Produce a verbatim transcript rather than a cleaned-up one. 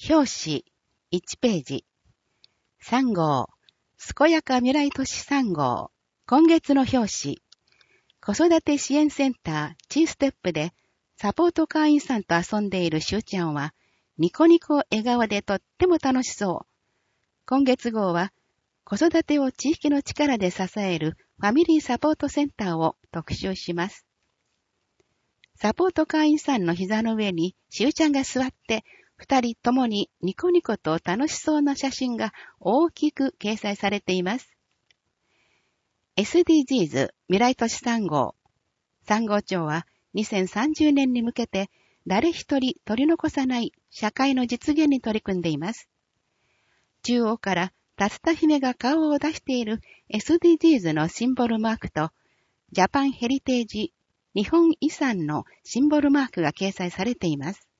表紙いちページ。さん号、健やか未来都市さん号。今月の表紙。子育て支援センター T ステップでサポート会員さんと遊んでいるしゅうちゃんはニコニコ笑顔でとっても楽しそう。今月号は子育てを地域の力で支えるファミリーサポートセンターを特集します。サポート会員さんの膝の上にしゅうちゃんが座って二人ともにニコニコと楽しそうな写真が大きく掲載されています。エスディージーズ 未来都市さん号。さん号庁はにせんさんじゅうねんに向けて誰一人取り残さない社会の実現に取り組んでいます。中央から竜田姫が顔を出している エスディージーズ のシンボルマークとジャパンヘリテージ日本遺産のシンボルマークが掲載されています。